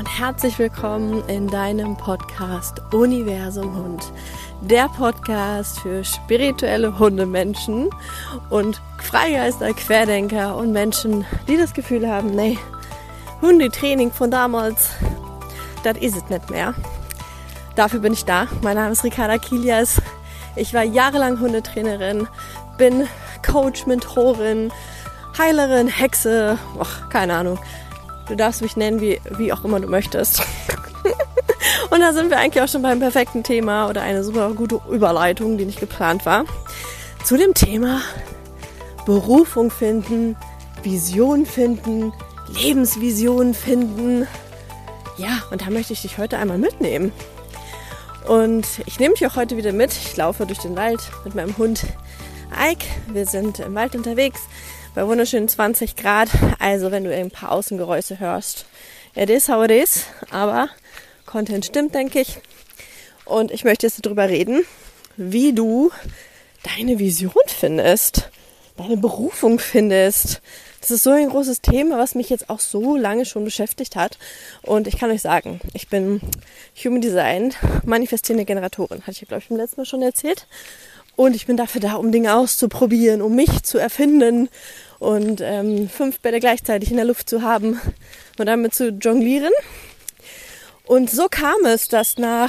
und herzlich willkommen in deinem Podcast Universum Hund. Der Podcast für spirituelle Hundemenschen und Freigeister, Querdenker und Menschen, die das Gefühl haben, nee, Hundetraining von damals, das ist es nicht mehr. Dafür bin ich da. Mein Name ist Ricarda Kilias. Ich war jahrelang Hundetrainerin, bin Coach, Mentorin, Heilerin, Hexe, keine Ahnung. Du darfst mich nennen, wie auch immer du möchtest. Und da sind wir eigentlich auch schon beim perfekten Thema oder eine super gute Überleitung, die nicht geplant war, zu dem Thema Berufung finden, Vision finden, Lebensvision finden. Ja, und da möchte ich dich heute einmal mitnehmen. Und ich nehme dich auch heute wieder mit. Ich laufe durch den Wald mit meinem Hund Ike. Wir sind im Wald unterwegs bei wunderschönen 20 Grad. Also wenn du ein paar Außengeräusche hörst, it is how it is. Aber Content stimmt, denke ich. Und ich möchte jetzt darüber reden, wie du deine Vision findest, deine Berufung findest. Das ist so ein großes Thema, was mich jetzt auch so lange schon beschäftigt hat. Und ich kann euch sagen, ich bin Human Design manifestierende Generatorin. Hatte ich, glaube ich, beim letzten Mal schon erzählt. Und ich bin dafür da, um Dinge auszuprobieren, um mich zu erfinden und 5 Bälle gleichzeitig in der Luft zu haben und damit zu jonglieren. Und so kam es, dass nach,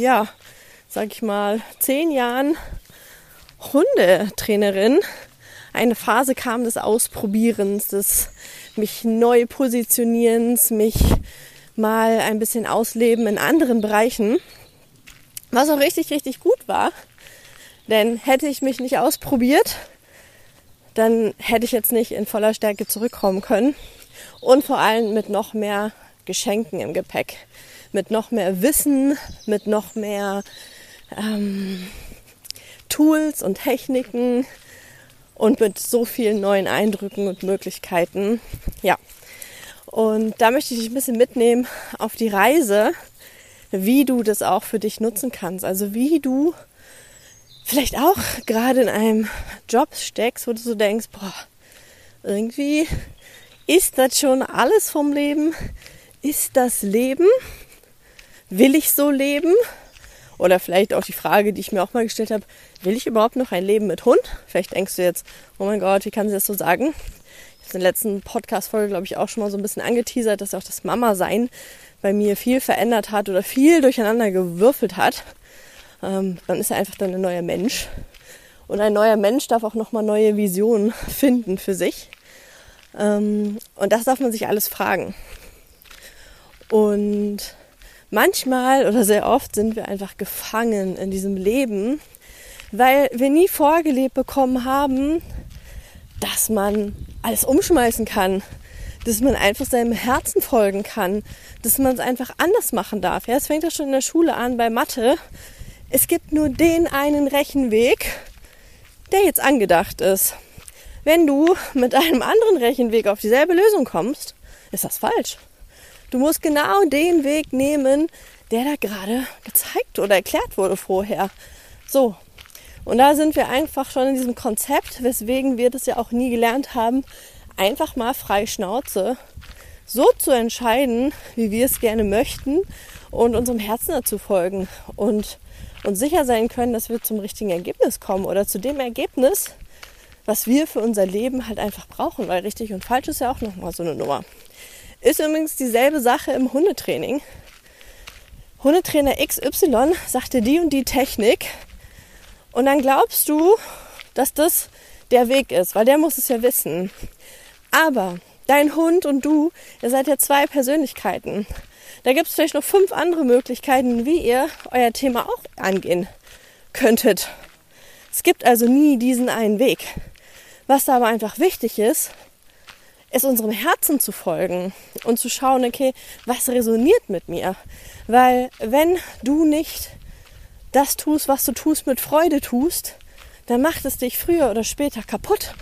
10 Jahren Hundetrainerin eine Phase kam des Ausprobierens, des mich neu positionierens, mich mal ein bisschen ausleben in anderen Bereichen, was auch richtig, richtig gut war. Denn hätte ich mich nicht ausprobiert, dann hätte ich jetzt nicht in voller Stärke zurückkommen können. Und vor allem mit noch mehr Geschenken im Gepäck. Mit noch mehr Wissen, mit noch mehr Tools und Techniken und mit so vielen neuen Eindrücken und Möglichkeiten. Ja, und da möchte ich dich ein bisschen mitnehmen auf die Reise, wie du das auch für dich nutzen kannst. Also wie du vielleicht auch gerade in einem Job steckst, wo du so denkst, irgendwie ist das schon alles vom Leben? Ist das Leben? Will ich so leben? Oder vielleicht auch die Frage, die ich mir auch mal gestellt habe, will ich überhaupt noch ein Leben mit Hund? Vielleicht denkst du jetzt, oh mein Gott, wie kann sie das so sagen? Ich habe in der letzten Podcast-Folge, glaube ich, auch schon mal so ein bisschen angeteasert, dass auch das Mama-Sein bei mir viel verändert hat oder viel durcheinander gewürfelt hat. Man ist ja einfach dann ein neuer Mensch. Und ein neuer Mensch darf auch nochmal neue Visionen finden für sich. Und das darf man sich alles fragen. Und manchmal oder sehr oft sind wir einfach gefangen in diesem Leben, weil wir nie vorgelebt bekommen haben, dass man alles umschmeißen kann, dass man einfach seinem Herzen folgen kann, dass man es einfach anders machen darf. Ja, es fängt ja schon in der Schule an bei Mathe. Es gibt nur den einen Rechenweg, der jetzt angedacht ist. Wenn du mit einem anderen Rechenweg auf dieselbe Lösung kommst, ist das falsch. Du musst genau den Weg nehmen, der da gerade gezeigt oder erklärt wurde vorher. So, und da sind wir einfach schon in diesem Konzept, weswegen wir das ja auch nie gelernt haben, einfach mal frei Schnauze so zu entscheiden, wie wir es gerne möchten und unserem Herzen dazu folgen und sicher sein können, dass wir zum richtigen Ergebnis kommen oder zu dem Ergebnis, was wir für unser Leben halt einfach brauchen, weil richtig und falsch ist ja auch nochmal so eine Nummer. Ist übrigens dieselbe Sache im Hundetraining. Hundetrainer XY sagte die und die Technik und dann glaubst du, dass das der Weg ist, weil der muss es ja wissen. Aber dein Hund und du, ihr seid ja 2 Persönlichkeiten. Da gibt es vielleicht noch 5 andere Möglichkeiten, wie ihr euer Thema auch angehen könntet. Es gibt also nie diesen einen Weg. Was da aber einfach wichtig ist unserem Herzen zu folgen und zu schauen, okay, was resoniert mit mir? Weil wenn du nicht das tust, was du tust, mit Freude tust, dann macht es dich früher oder später kaputt.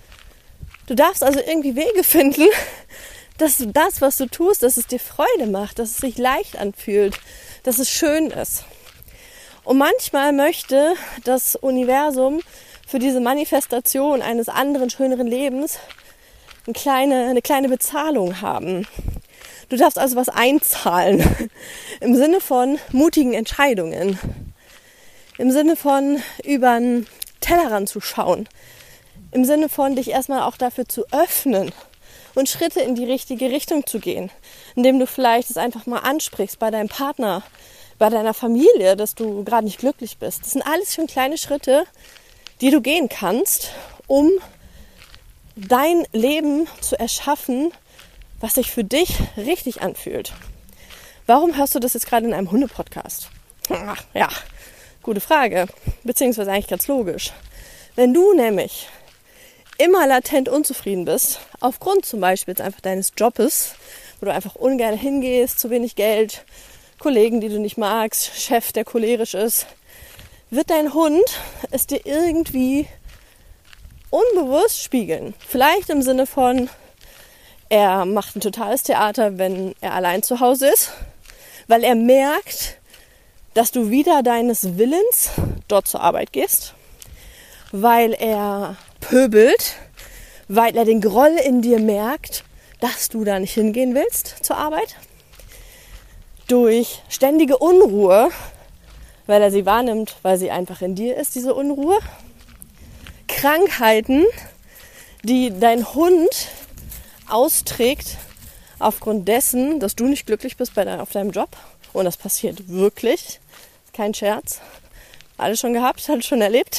Du darfst also irgendwie Wege finden, dass das, was du tust, dass es dir Freude macht, dass es sich leicht anfühlt, dass es schön ist. Und manchmal möchte das Universum für diese Manifestation eines anderen, schöneren Lebens eine kleine Bezahlung haben. Du darfst also was einzahlen. Im Sinne von mutigen Entscheidungen. Im Sinne von über den Tellerrand zu schauen. Im Sinne von dich erstmal auch dafür zu öffnen und Schritte in die richtige Richtung zu gehen. Indem du vielleicht es einfach mal ansprichst bei deinem Partner, bei deiner Familie, dass du gerade nicht glücklich bist. Das sind alles schon kleine Schritte, die du gehen kannst, um dein Leben zu erschaffen, was sich für dich richtig anfühlt. Warum hörst du das jetzt gerade in einem Hunde-Podcast? Ja, gute Frage, beziehungsweise eigentlich ganz logisch. Wenn du nämlich immer latent unzufrieden bist, aufgrund zum Beispiel jetzt einfach deines Jobes, wo du einfach ungern hingehst, zu wenig Geld, Kollegen, die du nicht magst, Chef, der cholerisch ist, wird dein Hund es dir irgendwie unbewusst spiegeln. Vielleicht im Sinne von, er macht ein totales Theater, wenn er allein zu Hause ist, weil er merkt, dass du wieder deines Willens dort zur Arbeit gehst, weil er pöbelt, weil er den Groll in dir merkt, dass du da nicht hingehen willst zur Arbeit, durch ständige Unruhe, weil er sie wahrnimmt, weil sie einfach in dir ist, diese Unruhe, Krankheiten, die dein Hund austrägt aufgrund dessen, dass du nicht glücklich bist auf deinem Job. Und das passiert wirklich. Kein Scherz. Alles schon gehabt, alles schon erlebt.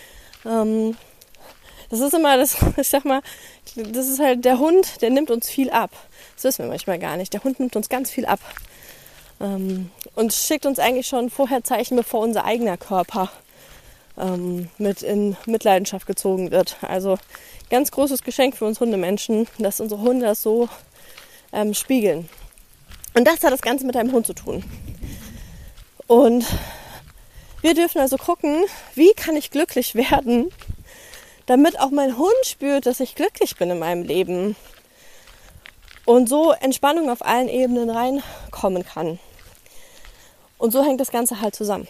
Das ist immer das, ich sag mal, das ist halt der Hund, der nimmt uns viel ab. Das wissen wir manchmal gar nicht. Der Hund nimmt uns ganz viel ab. Und schickt uns eigentlich schon vorher Zeichen, bevor unser eigener Körper mit in Mitleidenschaft gezogen wird. Also ganz großes Geschenk für uns Hundemenschen, dass unsere Hunde das so spiegeln. Und das hat das Ganze mit deinem Hund zu tun. Und wir dürfen also gucken, wie kann ich glücklich werden, damit auch mein Hund spürt, dass ich glücklich bin in meinem Leben. Und so Entspannung auf allen Ebenen reinkommen kann. Und so hängt das Ganze halt zusammen.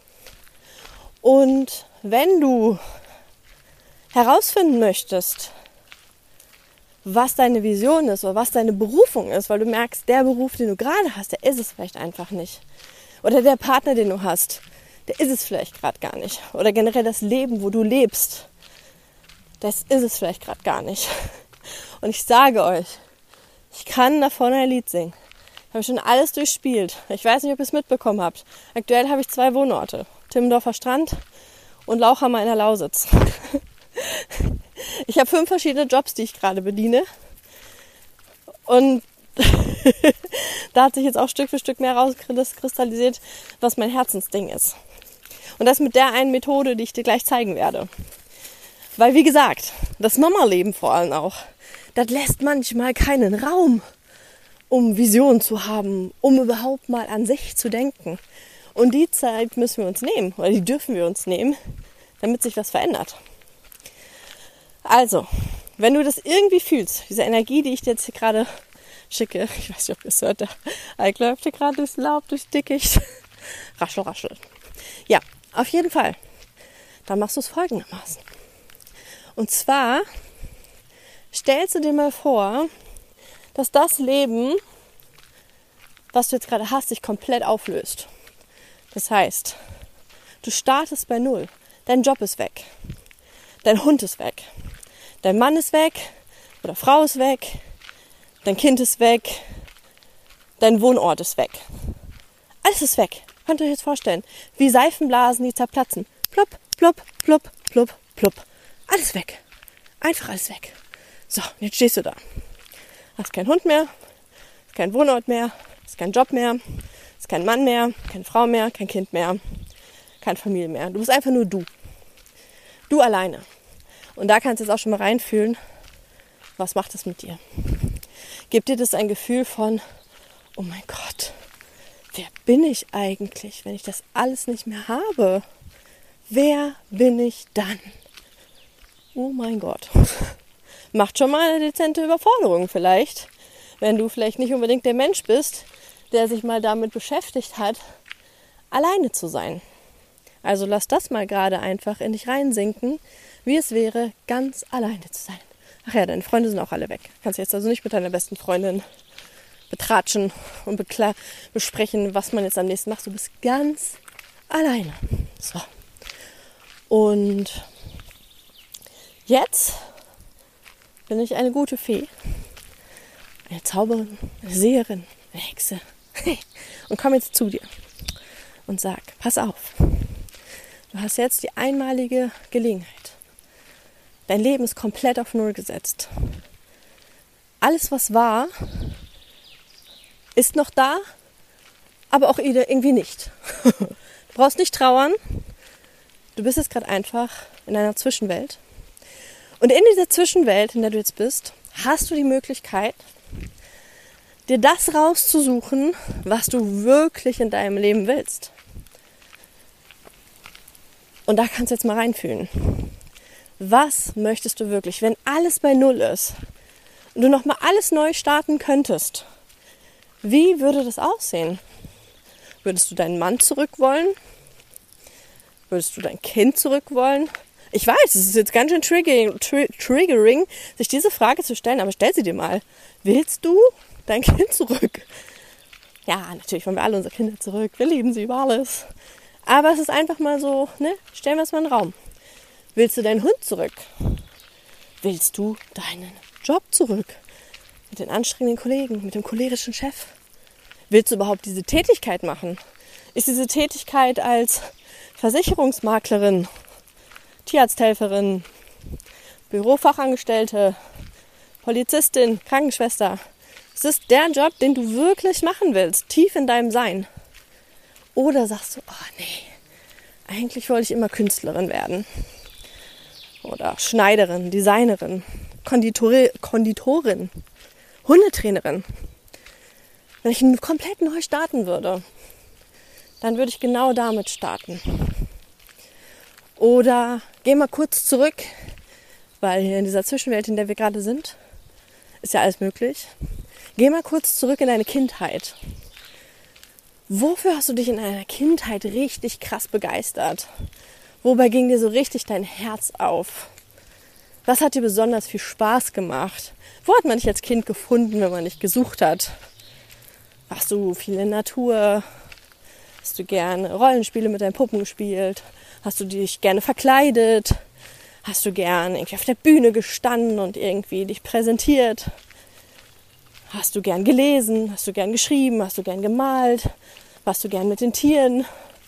Und wenn du herausfinden möchtest, was deine Vision ist oder was deine Berufung ist, weil du merkst, der Beruf, den du gerade hast, der ist es vielleicht einfach nicht. Oder der Partner, den du hast, der ist es vielleicht gerade gar nicht. Oder generell das Leben, wo du lebst, das ist es vielleicht gerade gar nicht. Und ich sage euch, ich kann davon ein Lied singen. Ich habe schon alles durchspielt. Ich weiß nicht, ob ihr es mitbekommen habt. Aktuell habe ich 2 Wohnorte. Timmendorfer Strand und Lauchhammer in der Lausitz. Ich habe 5 verschiedene Jobs, die ich gerade bediene. Und da hat sich jetzt auch Stück für Stück mehr rauskristallisiert, was mein Herzensding ist. Und das mit der einen Methode, die ich dir gleich zeigen werde. Weil, wie gesagt, das Mama-Leben vor allem auch, das lässt manchmal keinen Raum, um Visionen zu haben, um überhaupt mal an sich zu denken. Und die Zeit müssen wir uns nehmen, oder die dürfen wir uns nehmen, damit sich was verändert. Also, wenn du das irgendwie fühlst, diese Energie, die ich dir jetzt hier gerade schicke, ich weiß nicht, ob ihr es hört, der Eik läuft hier gerade durchs Laub, durchs Dickicht. Raschel, raschel. Ja, auf jeden Fall. Dann machst du es folgendermaßen. Und zwar stellst du dir mal vor, dass das Leben, was du jetzt gerade hast, sich komplett auflöst. Das heißt, du startest bei Null. Dein Job ist weg. Dein Hund ist weg. Dein Mann ist weg oder Frau ist weg. Dein Kind ist weg. Dein Wohnort ist weg. Alles ist weg. Könnt ihr euch jetzt vorstellen. Wie Seifenblasen, die zerplatzen. Plopp, plopp, plopp, plopp, plopp. Alles weg. Einfach alles weg. So, jetzt stehst du da. Hast keinen Hund mehr, hast keinen Wohnort mehr, hast keinen Job mehr, hast keinen Mann mehr, keine Frau mehr, kein Kind mehr, keine Familie mehr. Du bist einfach nur du. Du alleine. Und da kannst du jetzt auch schon mal reinfühlen, was macht das mit dir? Gibt dir das ein Gefühl von, oh mein Gott, wer bin ich eigentlich, wenn ich das alles nicht mehr habe? Wer bin ich dann? Oh mein Gott. Macht schon mal eine dezente Überforderung vielleicht, wenn du vielleicht nicht unbedingt der Mensch bist, der sich mal damit beschäftigt hat, alleine zu sein. Also lass das mal gerade einfach in dich reinsinken, wie es wäre, ganz alleine zu sein. Ach ja, deine Freunde sind auch alle weg. Kannst jetzt also nicht mit deiner besten Freundin betratschen und besprechen, was man jetzt am nächsten macht. Du bist ganz alleine. So. Und jetzt bin ich eine gute Fee, eine Zauberin, eine Seherin, eine Hexe und komme jetzt zu dir und sag, pass auf, du hast jetzt die einmalige Gelegenheit. Dein Leben ist komplett auf Null gesetzt. Alles, was war, ist noch da, aber auch irgendwie nicht. Du brauchst nicht trauern. Du bist jetzt gerade einfach in einer Zwischenwelt. Und in dieser Zwischenwelt, in der du jetzt bist, hast du die Möglichkeit, dir das rauszusuchen, was du wirklich in deinem Leben willst. Und da kannst du jetzt mal reinfühlen. Was möchtest du wirklich, wenn alles bei Null ist und du nochmal alles neu starten könntest? Wie würde das aussehen? Würdest du deinen Mann zurück wollen? Würdest du dein Kind zurück wollen? Ich weiß, es ist jetzt ganz schön triggering, sich diese Frage zu stellen, aber stell sie dir mal. Willst du dein Kind zurück? Ja, natürlich wollen wir alle unsere Kinder zurück. Wir lieben sie über alles. Aber es ist einfach mal so, ne? Stellen wir es mal in den Raum. Willst du deinen Hund zurück? Willst du deinen Job zurück? Mit den anstrengenden Kollegen, mit dem cholerischen Chef? Willst du überhaupt diese Tätigkeit machen? Ist diese Tätigkeit als Versicherungsmaklerin, Tierarzthelferin, Bürofachangestellte, Polizistin, Krankenschwester, ist das der Job, den du wirklich machen willst, tief in deinem Sein? Oder sagst du, oh nee, eigentlich wollte ich immer Künstlerin werden. Oder Schneiderin, Designerin, Konditorin, Hundetrainerin. Wenn ich komplett neu starten würde, dann würde ich genau damit starten. Oder geh mal kurz zurück, weil hier in dieser Zwischenwelt, in der wir gerade sind, ist ja alles möglich. Geh mal kurz zurück in deine Kindheit. Wofür hast du dich in deiner Kindheit richtig krass begeistert? Wobei ging dir so richtig dein Herz auf? Was hat dir besonders viel Spaß gemacht? Wo hat man dich als Kind gefunden, wenn man dich gesucht hat? Warst du viel in Natur? Hast du gerne Rollenspiele mit deinen Puppen gespielt? Hast du dich gerne verkleidet? Hast du gern irgendwie auf der Bühne gestanden und irgendwie dich präsentiert? Hast du gern gelesen? Hast du gern geschrieben? Hast du gern gemalt? Warst du gern mit den Tieren?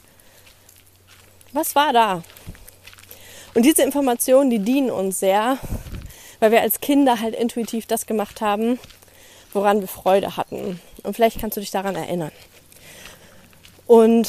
Was war da? Und diese Informationen, die dienen uns sehr, weil wir als Kinder halt intuitiv das gemacht haben, woran wir Freude hatten. Und vielleicht kannst du dich daran erinnern. Und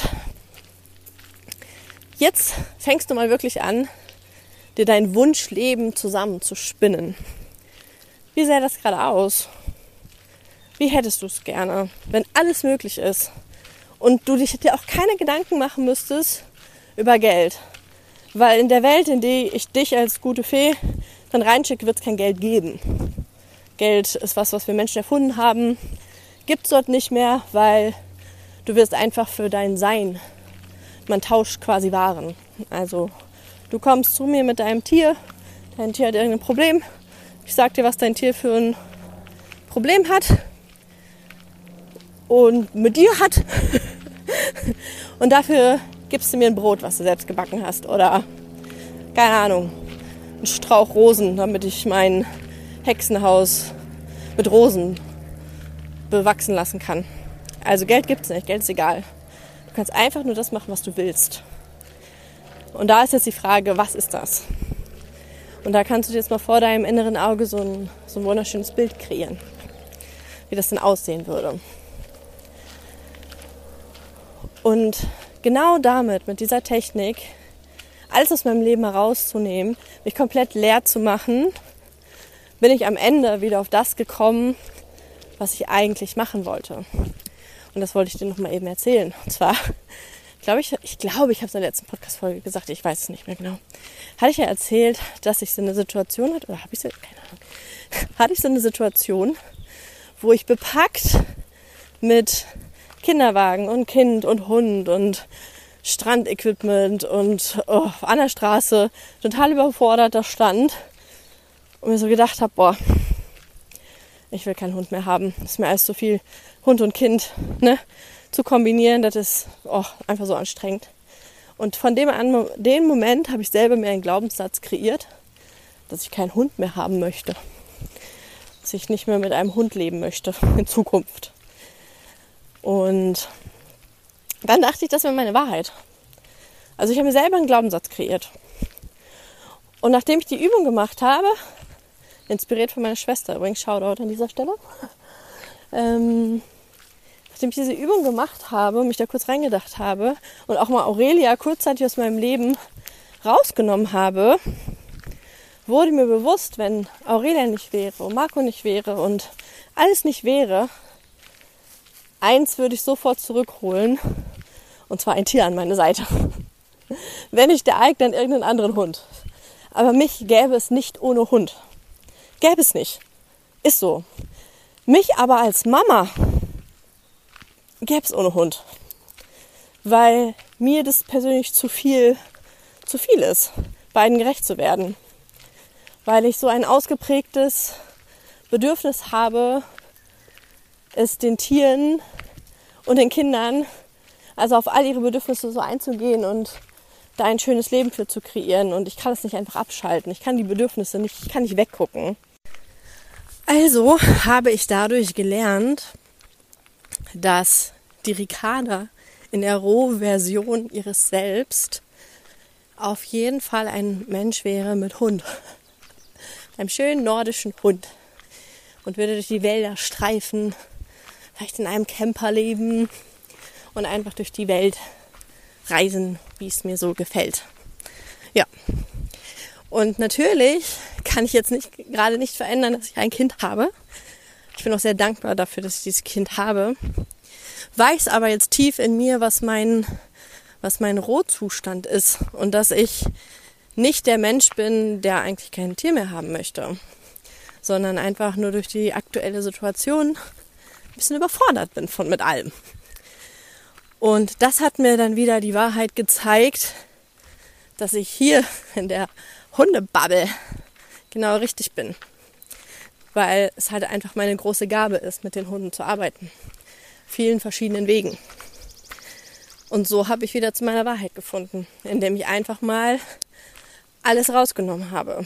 jetzt fängst du mal wirklich an, dir dein Wunschleben zusammenzuspinnen. Wie sähe das gerade aus? Wie hättest du es gerne, wenn alles möglich ist und du dir auch keine Gedanken machen müsstest über Geld? Weil in der Welt, in die ich dich als gute Fee dann reinschicke, wird es kein Geld geben. Geld ist was wir Menschen erfunden haben. Gibt es dort nicht mehr, weil du wirst einfach für dein Sein. Man tauscht quasi Waren. Also du kommst zu mir mit deinem Tier. Dein Tier hat irgendein Problem. Ich sag dir, was dein Tier für ein Problem hat. Und mit dir hat. Und dafür gibst du mir ein Brot, was du selbst gebacken hast. Oder, keine Ahnung, einen Strauch Rosen, damit ich mein Hexenhaus mit Rosen bewachsen lassen kann. Also Geld gibt's nicht, Geld ist egal. Du kannst einfach nur das machen, was du willst. Und da ist jetzt die Frage, was ist das? Und da kannst du dir jetzt mal vor deinem inneren Auge so ein wunderschönes Bild kreieren, wie das denn aussehen würde. Und genau damit, mit dieser Technik, alles aus meinem Leben herauszunehmen, mich komplett leer zu machen, bin ich am Ende wieder auf das gekommen, was ich eigentlich machen wollte. Und das wollte ich dir noch mal eben erzählen. Und zwar, ich habe es in der letzten Podcast-Folge gesagt, ich weiß es nicht mehr genau. Hatte ich ja erzählt, dass ich so eine Situation hatte, oder hatte ich so eine Situation, wo ich bepackt mit Kinderwagen und Kind und Hund und Strandequipment und an der Straße total überfordert da stand und mir so gedacht habe, ich will keinen Hund mehr haben. Das ist mir alles so viel Hund und Kind, ne, zu kombinieren, das ist einfach so anstrengend. Und von dem Moment habe ich selber mir einen Glaubenssatz kreiert, dass ich keinen Hund mehr haben möchte. Dass ich nicht mehr mit einem Hund leben möchte in Zukunft. Und dann dachte ich, das wäre meine Wahrheit. Also ich habe mir selber einen Glaubenssatz kreiert. Und nachdem ich die Übung gemacht habe, inspiriert von meiner Schwester, übrigens Shoutout an dieser Stelle, nachdem ich diese Übung gemacht habe, mich da kurz reingedacht habe und auch mal Aurelia kurzzeitig aus meinem Leben rausgenommen habe, wurde mir bewusst, wenn Aurelia nicht wäre und Marco nicht wäre und alles nicht wäre, eins würde ich sofort zurückholen, und zwar ein Tier an meine Seite. Wenn nicht der Ike, dann irgendeinen anderen Hund. Aber mich gäbe es nicht ohne Hund. Gäbe es nicht. Ist so. Mich aber als Mama gäbe es ohne Hund. Weil mir das persönlich zu viel ist, beiden gerecht zu werden. Weil ich so ein ausgeprägtes Bedürfnis habe, es den Tieren und den Kindern, also auf all ihre Bedürfnisse so einzugehen und da ein schönes Leben für zu kreieren. Und ich kann es nicht einfach abschalten. Ich kann die Bedürfnisse nicht, ich kann nicht weggucken. Also habe ich dadurch gelernt, dass die Ricarda in der Rohversion ihres Selbst auf jeden Fall ein Mensch wäre mit Hund. Einem schönen nordischen Hund. Und würde durch die Wälder streifen, vielleicht in einem Camper leben und einfach durch die Welt reisen, wie es mir so gefällt. Ja. Und natürlich kann ich jetzt gerade nicht verändern, dass ich ein Kind habe. Ich bin auch sehr dankbar dafür, dass ich dieses Kind habe. Weiß aber jetzt tief in mir, was mein Rohzustand ist. Und dass ich nicht der Mensch bin, der eigentlich kein Tier mehr haben möchte. Sondern einfach nur durch die aktuelle Situation ein bisschen überfordert bin mit allem. Und das hat mir dann wieder die Wahrheit gezeigt, dass ich hier in der Hundebubble genau richtig bin. Weil es halt einfach meine große Gabe ist, mit den Hunden zu arbeiten. Vielen verschiedenen Wegen. Und so habe ich wieder zu meiner Wahrheit gefunden, indem ich einfach mal alles rausgenommen habe.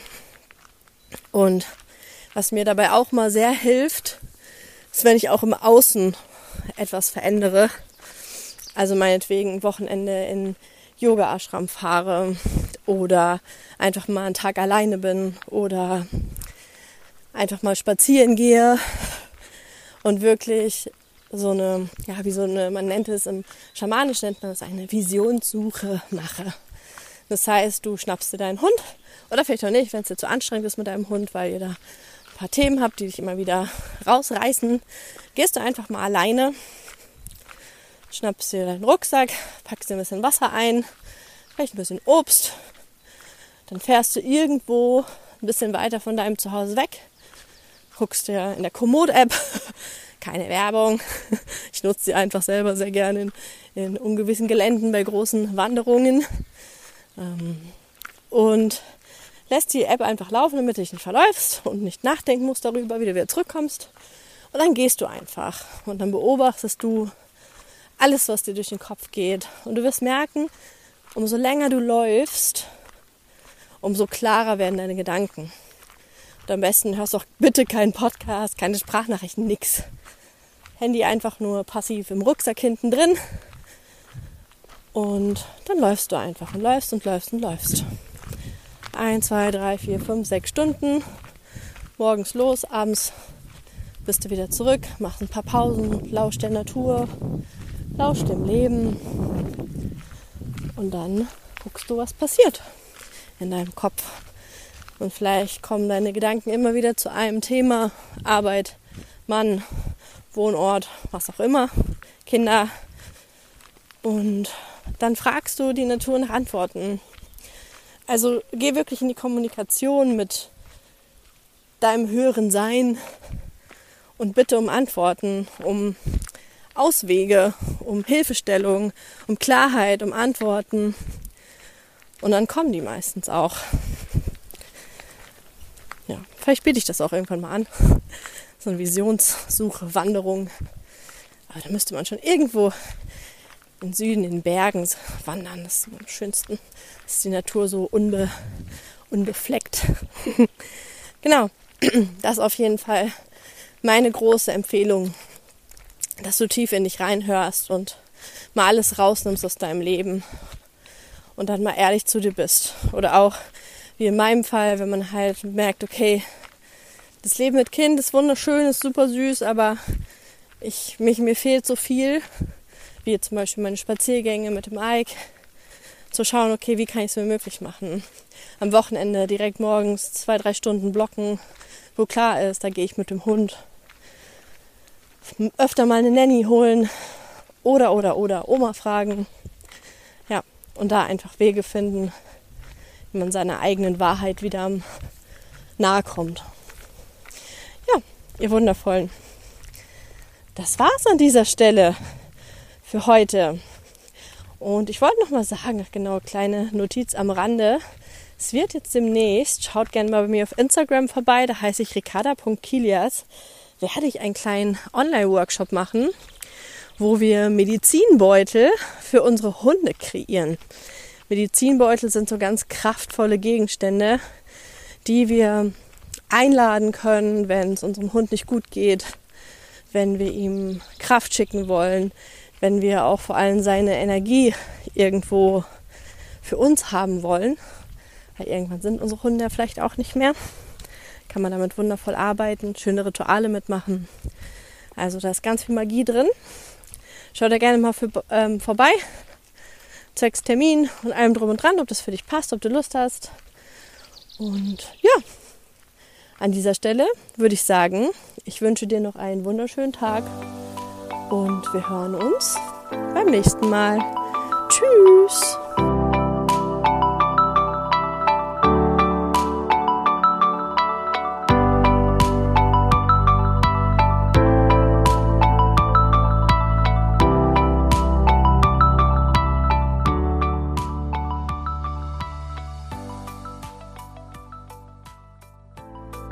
Und was mir dabei auch mal sehr hilft, ist, wenn ich auch im Außen etwas verändere. Also meinetwegen ein Wochenende in Yoga-Ashram fahre oder einfach mal einen Tag alleine bin oder einfach mal spazieren gehe und wirklich man nennt es im Schamanisch, nennt man es eine Visionssuche mache. Das heißt, du schnappst dir deinen Hund oder vielleicht auch nicht, wenn es dir zu anstrengend ist mit deinem Hund, weil ihr da ein paar Themen habt, die dich immer wieder rausreißen, gehst du einfach mal alleine, schnappst dir deinen Rucksack, packst dir ein bisschen Wasser ein, vielleicht ein bisschen Obst, dann fährst du irgendwo ein bisschen weiter von deinem Zuhause weg, guckst dir in der Komoot-App, keine Werbung, ich nutze sie einfach selber sehr gerne in ungewissen Geländen bei großen Wanderungen und lässt die App einfach laufen, damit du dich nicht verläufst und nicht nachdenken musst darüber, wie du wieder zurückkommst. Und dann gehst du einfach und dann beobachtest du alles, was dir durch den Kopf geht. Und du wirst merken, umso länger du läufst, umso klarer werden deine Gedanken. Und am besten hörst du auch bitte keinen Podcast, keine Sprachnachrichten, nix. Handy einfach nur passiv im Rucksack hinten drin. Und dann läufst du einfach und läufst und läufst und läufst. 1, 2, 3, 4, 5, 6 Stunden. Morgens los, abends bist du wieder zurück, machst ein paar Pausen, lauscht der Natur, lauscht dem Leben. Und dann guckst du, was passiert in deinem Kopf. Und vielleicht kommen deine Gedanken immer wieder zu einem Thema. Arbeit, Mann, Wohnort, was auch immer, Kinder. Und dann fragst du die Natur nach Antworten. Also geh wirklich in die Kommunikation mit deinem höheren Sein und bitte um Antworten, um Auswege, um Hilfestellung, um Klarheit, um Antworten. Und dann kommen die meistens auch. Ja, vielleicht biete ich das auch irgendwann mal an. so eine Visionssuche, Wanderung. Aber da müsste man schon irgendwo im Süden, in den Bergen wandern. Das ist am schönsten. Das ist die Natur so unbefleckt. Genau, das ist auf jeden Fall meine große Empfehlung, dass du tief in dich reinhörst und mal alles rausnimmst aus deinem Leben und dann mal ehrlich zu dir bist. Oder auch, wie in meinem Fall, wenn man halt merkt, okay, das Leben mit Kind ist wunderschön, ist super süß, aber mir fehlt so viel, wie zum Beispiel meine Spaziergänge mit dem Ike, zu schauen, okay, wie kann ich es mir möglich machen. Am Wochenende direkt morgens 2-3 Stunden blocken, wo klar ist, da gehe ich mit dem Hund. Öfter mal eine Nanny holen oder Oma fragen. Ja, und da einfach Wege finden, wie man seiner eigenen Wahrheit wieder nahe kommt. Ja, ihr Wundervollen. Das war's an dieser Stelle für heute. Und ich wollte noch mal sagen, genau, kleine Notiz am Rande. Es wird jetzt demnächst, schaut gerne mal bei mir auf Instagram vorbei, da heiße ich ricarda.kilias, werde ich einen kleinen Online-Workshop machen, wo wir Medizinbeutel für unsere Hunde kreieren. Medizinbeutel sind so ganz kraftvolle Gegenstände, die wir einladen können, wenn es unserem Hund nicht gut geht, wenn wir ihm Kraft schicken wollen, wenn wir auch vor allem seine Energie irgendwo für uns haben wollen. Weil irgendwann sind unsere Hunde ja vielleicht auch nicht mehr. Kann man damit wundervoll arbeiten, schöne Rituale mitmachen. Also da ist ganz viel Magie drin. Schaut da gerne mal vorbei. Zwecks Termin und allem drum und dran, ob das für dich passt, ob du Lust hast. Und ja, an dieser Stelle würde ich sagen, ich wünsche dir noch einen wunderschönen Tag und wir hören uns beim nächsten Mal. Tschüss!